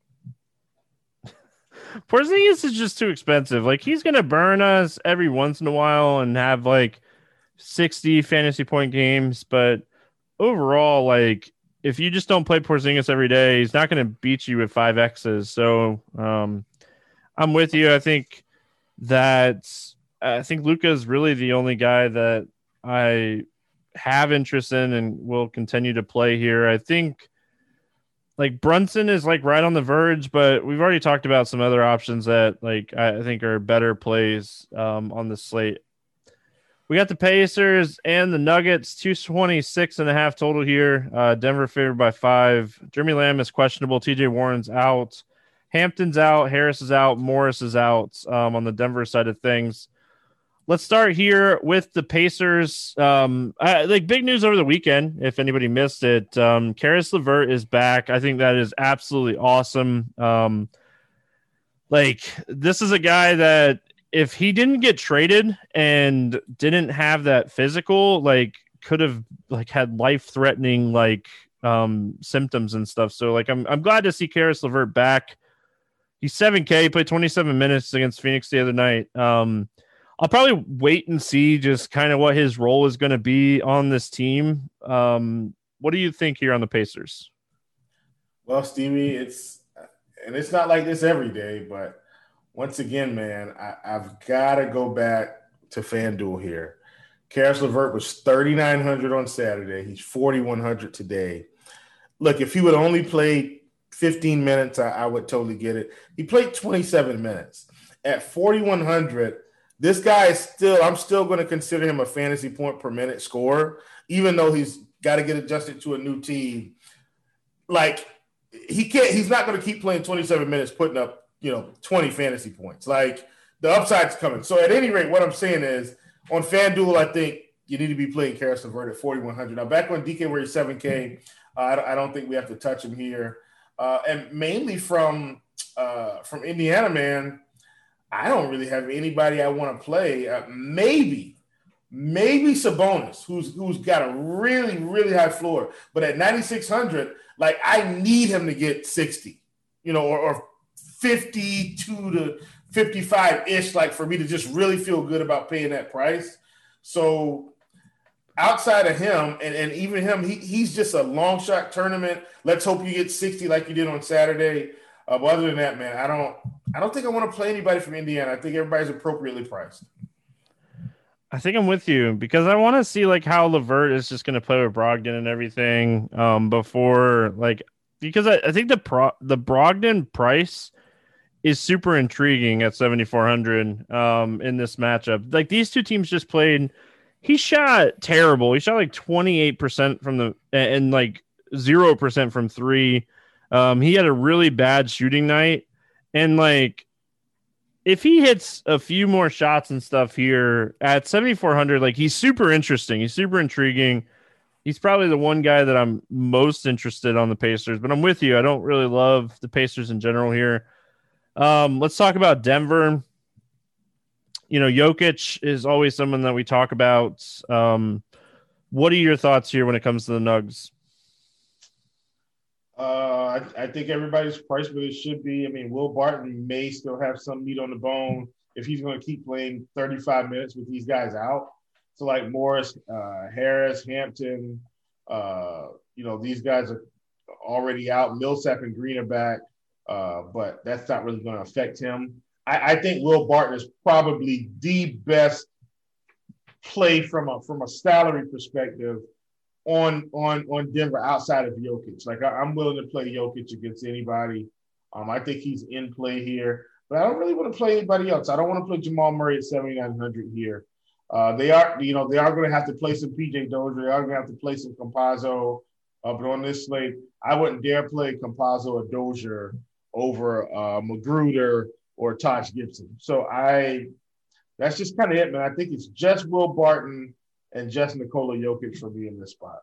Porzingis is just too expensive. Like, he's going to burn us every once in a while and have like sixty fantasy point games, but overall, like, if you just don't play Porzingis every day, he's not going to beat you with five X's. So um, I'm with you. I think that I think Luka is really the only guy that I have interest in and will continue to play here. I think like Brunson is like right on the verge, but we've already talked about some other options that like I think are better plays um, on the slate. We got the Pacers and the Nuggets, two twenty-six and a half total here. Uh, Denver favored by five. Jeremy Lamb is questionable. T J Warren's out. Hampton's out. Harris is out. Morris is out um, on the Denver side of things. Let's start here with the Pacers. Um, I, like big news over the weekend, if anybody missed it. Um, Karis LeVert is back. I think that is absolutely awesome. Um, like this is a guy that if he didn't get traded and didn't have that physical, like could have like had life-threatening like um, symptoms and stuff. So like I'm I'm glad to see Karis LeVert back. He's seven K. He played twenty-seven minutes against Phoenix the other night. Um, I'll probably wait and see just kind of what his role is going to be on this team. Um, what do you think here on the Pacers? Well, Stevie, it's and it's not like this every day, but once again, man, I, I've got to go back to FanDuel here. Karis LeVert was thirty-nine hundred on Saturday. He's forty-one hundred today. Look, if he would only play fifteen minutes, I, I would totally get it. He played twenty-seven minutes. At forty-one hundred, this guy is still – I'm still going to consider him a fantasy point per minute scorer, even though he's got to get adjusted to a new team. Like, he can't – he's not going to keep playing twenty-seven minutes, putting up, you know, twenty fantasy points. Like, the upside's coming. So, at any rate, what I'm saying is, on FanDuel, I think you need to be playing Karis LeVert at forty-one hundred. Now, back on D K where he's seven K, uh, I don't think we have to touch him here. Uh, and mainly from uh, from Indiana, man, I don't really have anybody I want to play. Uh, maybe, maybe Sabonis, who's who's got a really, really high floor. But at ninety-six hundred, like, I need him to get sixty. you know, or, or fifty-two to fifty-five-ish, like for me to just really feel good about paying that price. So outside of him, and, and even him, he, he's just a long shot tournament. Let's hope you get sixty like you did on Saturday. Uh, but other than that, man, I don't I don't think I want to play anybody from Indiana. I think everybody's appropriately priced. I think I'm with you because I want to see like how LeVert is just going to play with Brogdon and everything um, before like because I, I think the pro, the Brogdon price is super intriguing at seventy-four hundred um, in this matchup. Like these two teams just played. He shot terrible. He shot like twenty-eight percent from the and like zero percent from three. Um, he had a really bad shooting night, and like. If he hits a few more shots and stuff here at seventy-four hundred, like he's super interesting. He's super intriguing. He's probably the one guy that I'm most interested on the Pacers, but I'm with you. I don't really love the Pacers in general here. Um, let's talk about Denver. You know, Jokic is always someone that we talk about. Um, what are your thoughts here when it comes to the Nugs? Uh, I, I think everybody's priced where it should be. I mean, Will Barton may still have some meat on the bone if he's going to keep playing thirty-five minutes with these guys out. So like Morris, uh, Harris, Hampton, uh, you know, these guys are already out. Millsap and Green are back, uh, but that's not really going to affect him. I, I think Will Barton is probably the best play from a from a salary perspective on on on Denver outside of Jokic. Like I, I'm willing to play Jokic against anybody. Um, I think he's in play here, but I don't really want to play anybody else. I don't want to play Jamal Murray at seventy-nine hundred here. Uh, they are, you know, they are going to have to play some P J Dozier. They are going to have to play some Campazzo. Uh, but on this slate, I wouldn't dare play Campazzo or Dozier over uh, Magruder or Taj Gibson. So I, that's just kind of it, man. I think it's just Will Barton and just Nikola Jokic for me in this spot.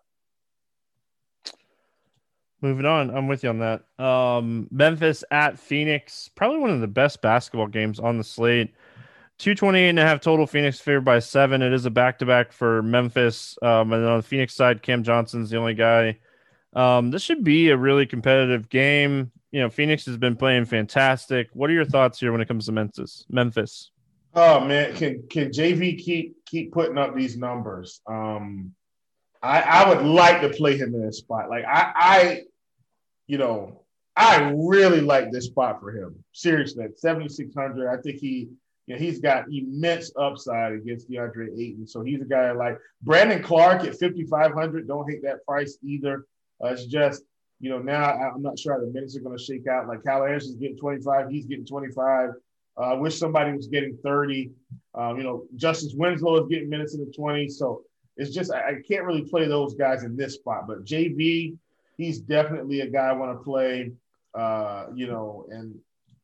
Moving on, I'm with you on that. Um, Memphis at Phoenix, probably one of the best basketball games on the slate. two twenty-eight and a half total. Phoenix favored by seven. It is a back-to-back for Memphis. Um, and on the Phoenix side, Cam Johnson's the only guy. Um, this should be a really competitive game. You know, Phoenix has been playing fantastic. What are your thoughts here when it comes to Memphis? Memphis. Oh man, can can J V keep keep putting up these numbers? Um, I I would like to play him in this spot. Like I I, you know, I really like this spot for him. Seriously, at seventy-six hundred, I think he, you know, he's got immense upside against DeAndre Ayton. So he's a guy I like. Brandon Clark at fifty-five hundred. Don't hate that price either. Uh, it's just, you know, now I'm not sure how the minutes are going to shake out. Like Kyle Anderson's getting twenty-five. He's getting twenty-five. Uh, I wish somebody was getting thirty. Um, you know, Justice Winslow is getting minutes in the twenties. So it's just I, I can't really play those guys in this spot. But J V, he's definitely a guy I want to play. Uh, you know, and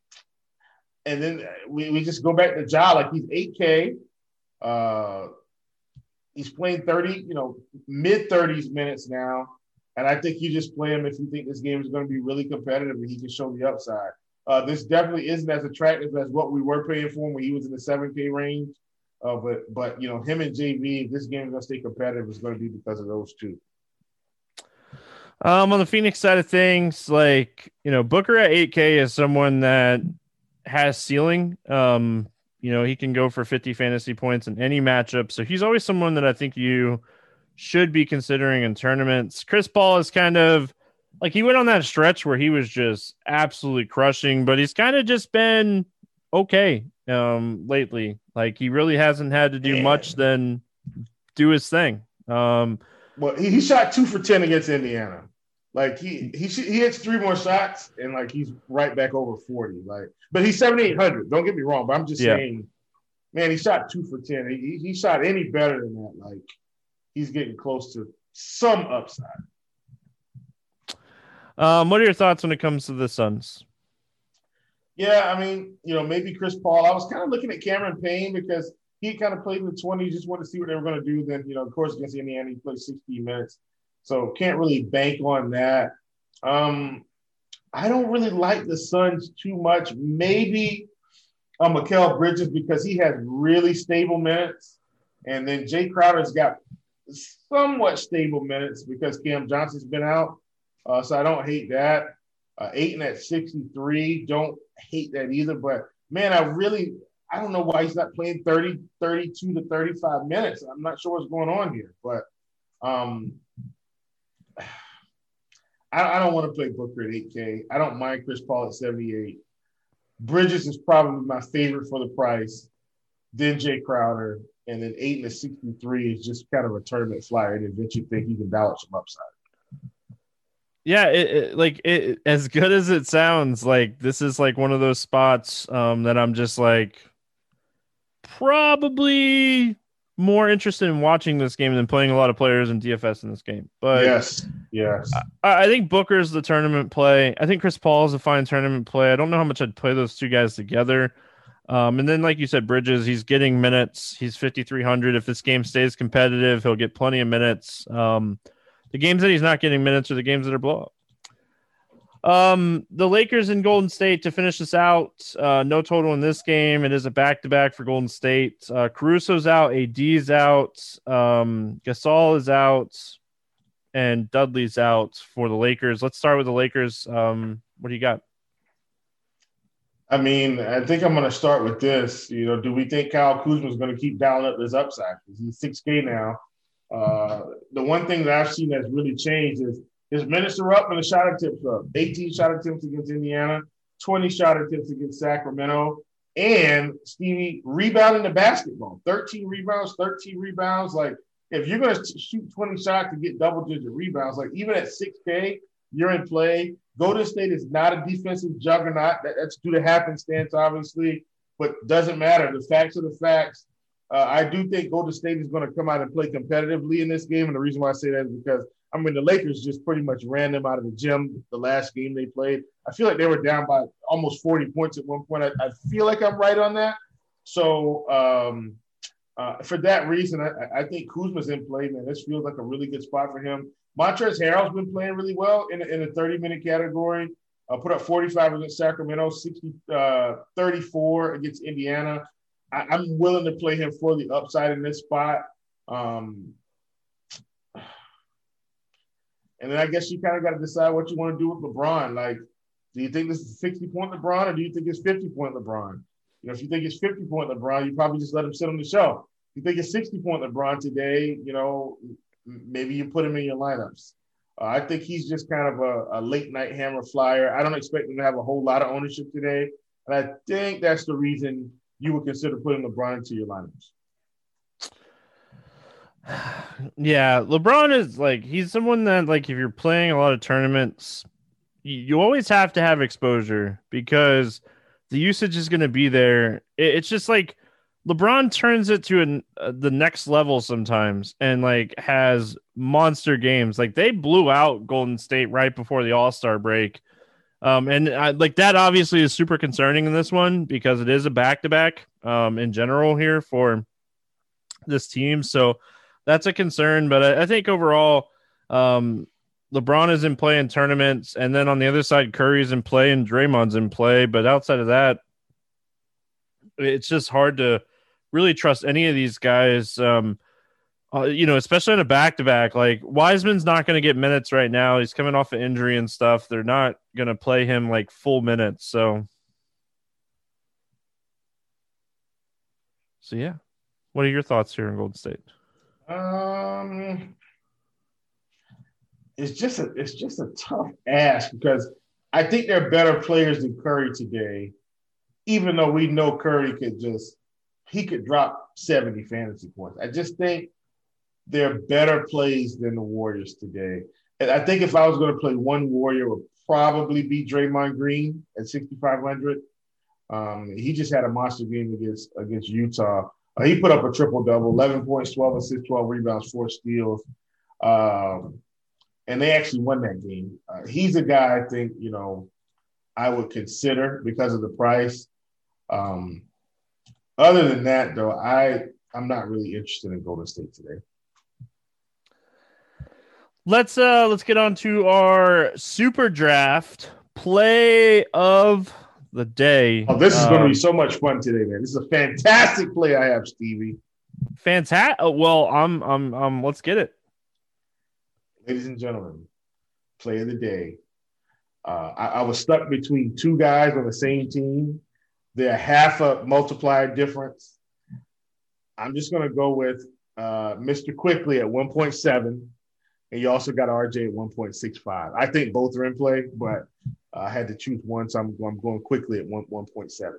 and then we, we just go back to Ja. Like he's eight K. Uh, he's playing thirty, you know, mid thirties minutes now. And I think you just play him if you think this game is going to be really competitive and he can show the upside. Uh, this definitely isn't as attractive as what we were paying for him when he was in the seven K range. Uh, but, but you know, him and J V, if this game is going to stay competitive, it's going to be because of those two. Um, on the Phoenix side of things, like, you know, Booker at eight K is someone that has ceiling. Um, you know, he can go for fifty fantasy points in any matchup. So he's always someone that I think you should be considering in tournaments. Chris Paul is kind of like, he went on that stretch where he was just absolutely crushing, but he's kind of just been okay um, lately. Like he really hasn't had to do Man. much than do his thing. Um, well, he, he shot two for ten against Indiana. Like he he he hits three more shots and like he's right back over forty. Like, but he's seventy-eight hundred. Don't get me wrong, but I'm just yeah. saying, man, he shot two for ten. He he shot any better than that. Like he's getting close to some upside. Um, what are your thoughts when it comes to the Suns? Yeah, I mean, you know, maybe Chris Paul. I was kind of looking at Cameron Payne because he kind of played in the twenties, just wanted to see what they were going to do. Then, you know, of course, against Indiana, he played sixty minutes. So can't really bank on that. Um, I don't really like the Suns too much. Maybe uh, Mikal Bridges because he has really stable minutes. And then Jay Crowder's got somewhat stable minutes because Cam Johnson's been out. Uh, so I don't hate that. Uh, Ayton at sixty-three. Don't hate that either. But, man, I really – I don't know why he's not playing thirty, thirty-two to thirty-five minutes. I'm not sure what's going on here. But um, I, I don't want to play Booker at eight K. I don't mind Chris Paul at seventy-eight. Bridges is probably my favorite for the price. Then Jay Crowder. And then Ayton at sixty-three is just kind of a tournament flyer. And eventually think he can dial up some upside. Yeah, it, it, like it, as good as it sounds, like this is like one of those spots um, that I'm just like probably more interested in watching this game than playing a lot of players in D F S in this game. But yes, yes, I, I think Booker's the tournament play. I think Chris Paul is a fine tournament play. I don't know how much I'd play those two guys together. Um, and then, like you said, Bridges, he's getting minutes. He's fifty-three hundred. If this game stays competitive, he'll get plenty of minutes. Um, The games that he's not getting minutes are the games that are blowout. Um, the Lakers in Golden State to finish this out. Uh, no total in this game. It is a back-to-back for Golden State. Uh, Caruso's out. A D's out. Um, Gasol is out. And Dudley's out for the Lakers. Let's start with the Lakers. Um, what do you got? I mean, I think I'm going to start with this. You know, do we think Kyle Kuzma is going to keep dialing up his upside? He's six K now. Uh, the one thing that I've seen that's really changed is his minutes are up and the shot attempts are up. eighteen shot attempts against Indiana, twenty shot attempts against Sacramento, and Stevie rebounding the basketball. thirteen rebounds, thirteen rebounds. Like, if you're going to shoot twenty shots to get double-digit rebounds, like even at six K, you're in play. Golden State is not a defensive juggernaut. That, that's due to happenstance, obviously, but doesn't matter. The facts are the facts. Uh, I do think Golden State is going to come out and play competitively in this game. And the reason why I say that is because, I mean, the Lakers just pretty much ran them out of the gym the last game they played. I feel like they were down by almost forty points at one point. I, I feel like I'm right on that. So um, uh, for that reason, I, I think Kuzma's in play, man. This feels like a really good spot for him. Montrezl Harrell's been playing really well in, in the thirty-minute category. Uh, put up forty-five against Sacramento, sixty, uh, thirty-four against Indiana. I, I'm willing to play him for the upside in this spot. Um, and then I guess you kind of got to decide what you want to do with LeBron. Like, do you think this is sixty-point LeBron or do you think it's fifty-point LeBron? You know, if you think it's fifty-point LeBron, you probably just let him sit on the shelf. If you think it's sixty-point LeBron today, you know, maybe you put him in your lineups. Uh, I think he's just kind of a, a late-night hammer flyer. I don't expect him to have a whole lot of ownership today. And I think that's the reason you would consider putting LeBron into your lineups. Yeah, LeBron is like, he's someone that, like, if you're playing a lot of tournaments, you, you always have to have exposure because the usage is going to be there. It, it's just like LeBron turns it to an, uh, the next level sometimes and like has monster games. Like they blew out Golden State right before the All-Star break. Um, and I, like that obviously is super concerning in this one because it is a back-to-back um, in general here for this team. So that's a concern, but I, I think overall um, LeBron is in play in tournaments. And then on the other side, Curry's in play and Draymond's in play. But outside of that, it's just hard to really trust any of these guys. Um, Uh, you know, especially in a back-to-back, like Wiseman's not going to get minutes right now. He's coming off an injury and stuff. They're not going to play him like full minutes. So, so yeah. What are your thoughts here in Golden State? Um, it's just a it's just a tough ask because I think they're better players than Curry today, even though we know Curry could just he could drop seventy fantasy points. I just think they're better plays than the Warriors today. And I think if I was going to play one Warrior, it would probably be Draymond Green at sixty-five hundred. Um, he just had a monster game against against Utah. Uh, he put up a triple-double, eleven points, twelve assists, twelve rebounds, four steals. Um, and they actually won that game. Uh, he's a guy I think, you know, I would consider because of the price. Um, other than that, though, I, I'm not really interested in Golden State today. Let's uh let's get on to our super draft play of the day. Oh, this is um, going to be so much fun today, man. This is a fantastic play I have, Stevie. Fantastic. Well, I'm I'm um let's get it. Ladies and gentlemen, play of the day. Uh, I, I was stuck between two guys on the same team. They're half a multiplier difference. I'm just going to go with uh, Mister Quickly at one point seven, and you also got R J at one point six five. I think both are in play, but uh, I had to choose one, so I'm, I'm going Quickly at one, 1.7.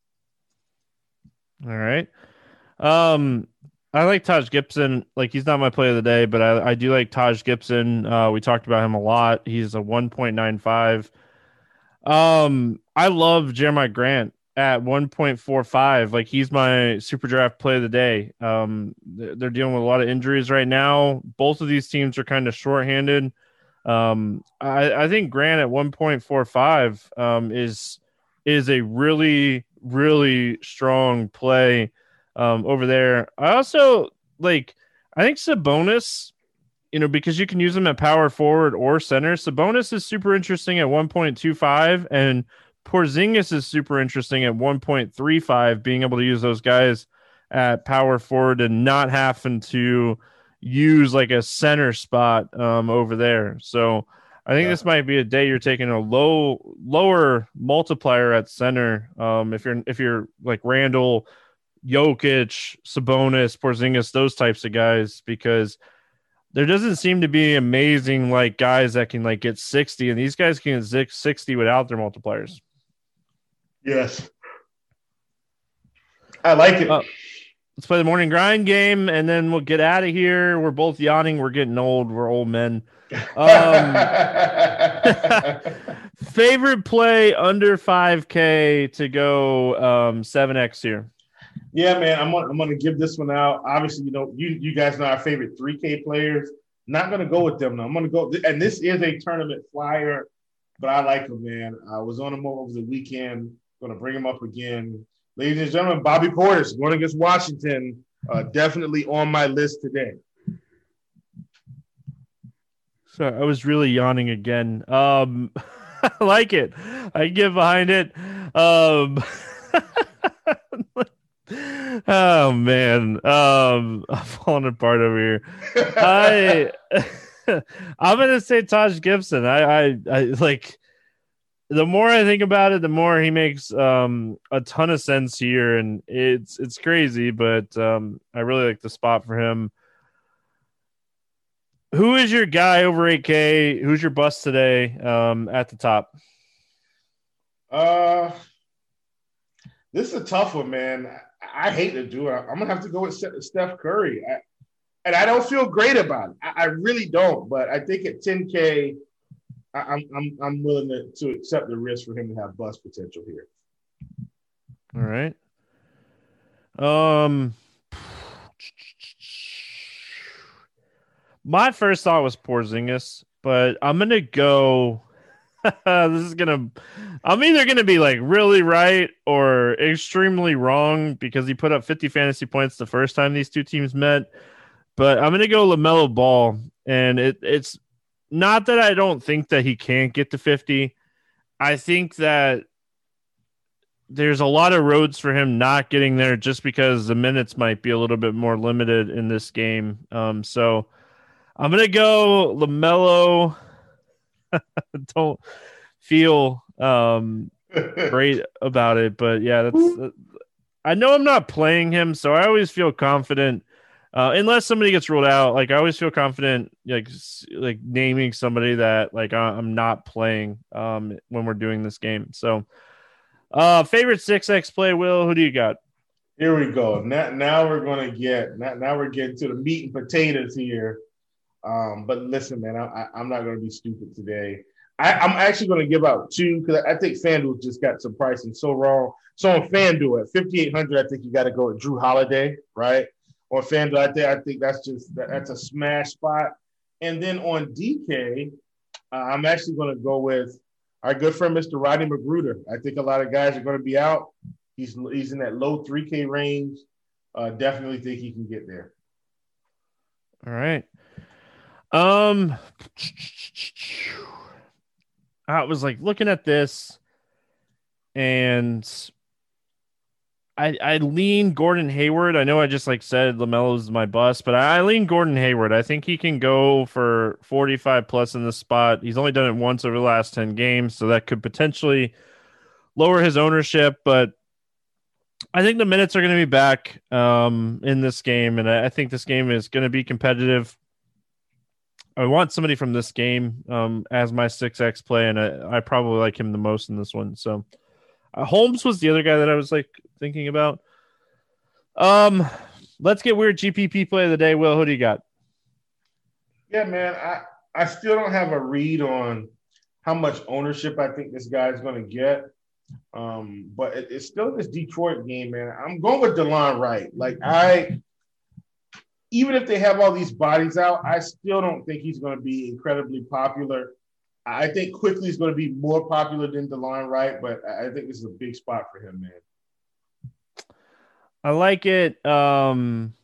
All right. Um, I like Taj Gibson. Like, he's not my play of the day, but I, I do like Taj Gibson. Uh, we talked about him a lot. He's a one point nine five. Um, I love Jeremiah Grant at one point four five. Like, he's my super draft play of the day. Um, they're dealing with a lot of injuries right now. Both of these teams are kind of shorthanded. Um, I, I think Grant at one point four five um, is is a really, really strong play um, over there. I also like, I think Sabonis, you know, because you can use them at power forward or center. Sabonis is super interesting at one point two five, and Porzingis is super interesting at one point three five, being able to use those guys at power forward and not having to use like a center spot um, over there. So I think yeah. this might be a day you're taking a low, lower multiplier at center. Um, if you're, if you're like Randall, Jokic, Sabonis, Porzingis, those types of guys, because there doesn't seem to be amazing like guys that can like get sixty, and these guys can get sixty without their multipliers. Yes. I like it. Uh, let's play the morning grind game, and then we'll get out of here. We're both yawning. We're getting old. We're old men. Um, favorite play under five K to go um, seven X here. Yeah, man, I'm gonna, I'm gonna give this one out. Obviously, you know, you you guys know our favorite three K players. Not gonna go with them. No, I'm gonna go, and this is a tournament flyer, but I like them, man. I was on them over the weekend. Gonna bring them up again, ladies and gentlemen. Bobby Portis going against Washington. Uh, definitely on my list today. So I was really yawning again. Um, I like it. I get behind it. Um, oh man, um, I'm falling apart over here. I I'm gonna say Taj Gibson. I, I I like. The more I think about it, the more he makes um, a ton of sense here, and it's it's crazy, but um, I really like the spot for him. Who is your guy over eight K? Who's your bust today um, at the top? Uh, this is a tough one, man. I hate to do it. I'm gonna have to go with Steph Curry, I, and I don't feel great about it. I, I really don't, but I think at ten K. I'm I'm I'm willing to, to accept the risk for him to have bust potential here. All right. Um, my first thought was Porzingis, but I'm gonna go. this is gonna. I'm either gonna be like really right or extremely wrong because he put up fifty fantasy points the first time these two teams met. But I'm gonna go LaMelo Ball, and it it's. Not that I don't think that he can't get to fifty. I think that there's a lot of roads for him not getting there just because the minutes might be a little bit more limited in this game. Um, so I'm going to go LaMelo. Don't feel um, great about it, but yeah, that's. Uh, I know I'm not playing him, so I always feel confident. Uh, unless somebody gets ruled out, like I always feel confident, like like naming somebody that like I'm not playing um, when we're doing this game. So, uh, favorite six X play, Will, who do you got? Here we go. Now, now we're gonna get now, now we're getting to the meat and potatoes here. Um, but listen, man, I, I, I'm not gonna be stupid today. I, I'm actually gonna give out two because I think FanDuel just got some pricing so wrong. So on FanDuel at fifty-eight hundred, I think you got to go with Drew Holiday, right? On FanDuel, I think, I think that's just that's a smash spot. And then on D K, uh, I'm actually going to go with our good friend, Mister Rodney McGruder. I think a lot of guys are going to be out. He's he's in that low three K range. Uh, definitely think he can get there. All right. Um, I was like looking at this, and I, I lean Gordon Hayward. I know I just like said LaMelo's my bust, but I, I lean Gordon Hayward. I think he can go for forty-five plus in this spot. He's only done it once over the last ten games, so that could potentially lower his ownership, but I think the minutes are going to be back um, in this game, and I, I think this game is going to be competitive. I want somebody from this game um, as my six X play, and I, I probably like him the most in this one. So uh, Holmes was the other guy that I was like thinking about. Um, let's get weird G P P play of the day. Will, who do you got? Yeah, man, I, I still don't have a read on how much ownership I think this guy is going to get. Um, but it, it's still this Detroit game, man. I'm going with DeLon Wright. Like I, even if they have all these bodies out, I still don't think he's going to be incredibly popular. I think Quickly is going to be more popular than DeLon Wright, but I think this is a big spot for him, man. I like it. Um,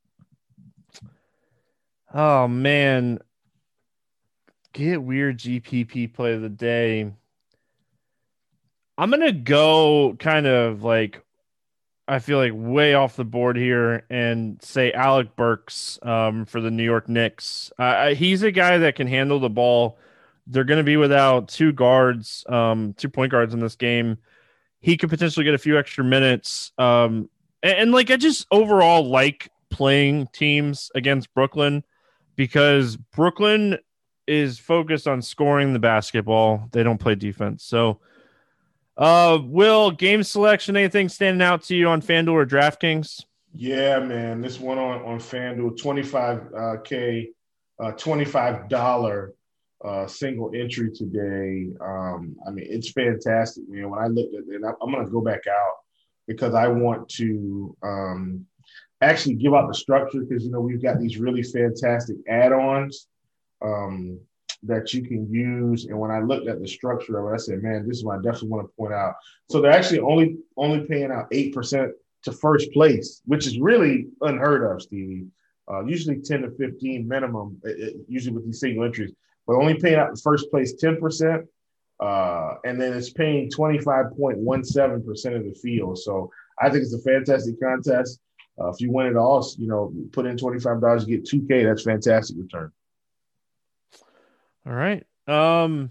oh man, get weird G P P play of the day. I'm going to go kind of like, I feel like way off the board here and say Alec Burks um, for the New York Knicks. Uh, he's a guy that can handle the ball. They're going to be without two guards, um, two point guards in this game. He could potentially get a few extra minutes. Um, and, and like, I just overall like playing teams against Brooklyn because Brooklyn is focused on scoring the basketball. They don't play defense. So, Uh, Will, game selection, anything standing out to you on FanDuel or DraftKings? Yeah, man. This one on, on FanDuel, twenty-five K, uh, twenty-five dollars uh, single entry today. Um, I mean, it's fantastic, man. When I looked at it, I'm, I'm going to go back out because I want to um, actually give out the structure because, you know, we've got these really fantastic add-ons. Um that you can use. And when I looked at the structure of it, I said, man, this is what I definitely want to point out. So they're actually only only paying out eight percent to first place, which is really unheard of, Stevie. Uh, usually ten to fifteen minimum, it, it, usually with these single entries, but only paying out the first place ten percent. Uh, and then it's paying twenty-five point one seven percent of the field. So I think it's a fantastic contest. Uh, if you win it all, you know, put in twenty-five dollars, you get two K. That's fantastic return. All right. Um,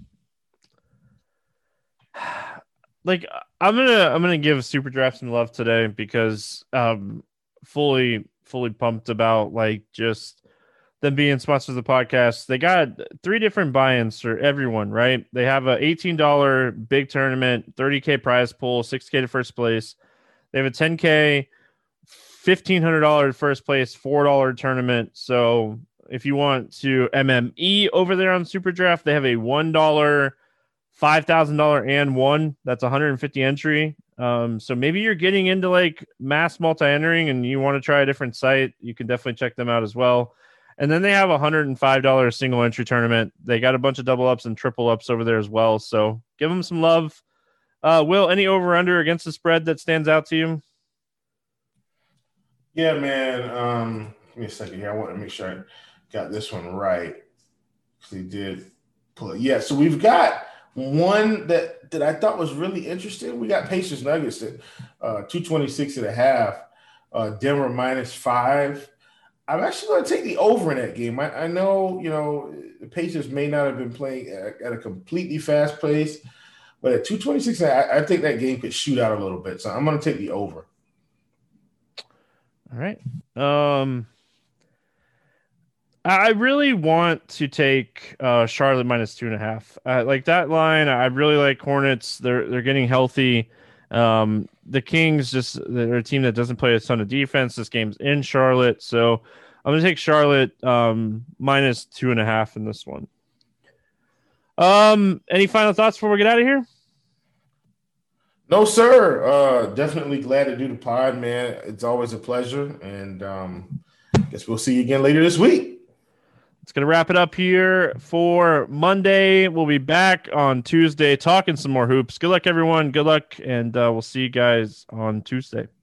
like I'm gonna I'm gonna give Super Draft some love today because um fully fully pumped about like just them being sponsors of the podcast. They got three different buy-ins for everyone, right? They have a eighteen dollars big tournament, thirty K prize pool, six K to first place. They have a ten K, fifteen hundred dollars first place, four dollars tournament. So if you want to M M E over there on Super Draft, they have a one dollar, five thousand dollars and one. That's one hundred fifty entry. Um, so maybe you're getting into like mass multi-entering and you want to try a different site. You can definitely check them out as well. And then they have a one hundred five dollars single entry tournament. They got a bunch of double ups and triple ups over there as well. So give them some love. Uh, Will, any over under against the spread that stands out to you? Yeah, man. Um, give me a second here. I want to make sure I got this one right. He did pull it. Yeah, so we've got one that, that I thought was really interesting. We got Pacers Nuggets at uh, two twenty-six and a half, uh, Denver minus five. I'm actually going to take the over in that game. I, I know, you know, the Pacers may not have been playing at, at a completely fast pace, but at two twenty-six, I, I think that game could shoot out a little bit. So I'm going to take the over. All right. Um, I really want to take uh, Charlotte minus two and a half. Uh, like that line, I really like Hornets. They're they're getting healthy. Um, the Kings just they're a team that doesn't play a ton of defense. This game's in Charlotte, so I'm gonna take Charlotte um, minus two and a half in this one. Um, any final thoughts before we get out of here? No, sir. Uh, definitely glad to do the pod, man. It's always a pleasure, and um, guess we'll see you again later this week. It's going to wrap it up here for Monday. We'll be back on Tuesday talking some more hoops. Good luck, everyone. Good luck, and uh, we'll see you guys on Tuesday.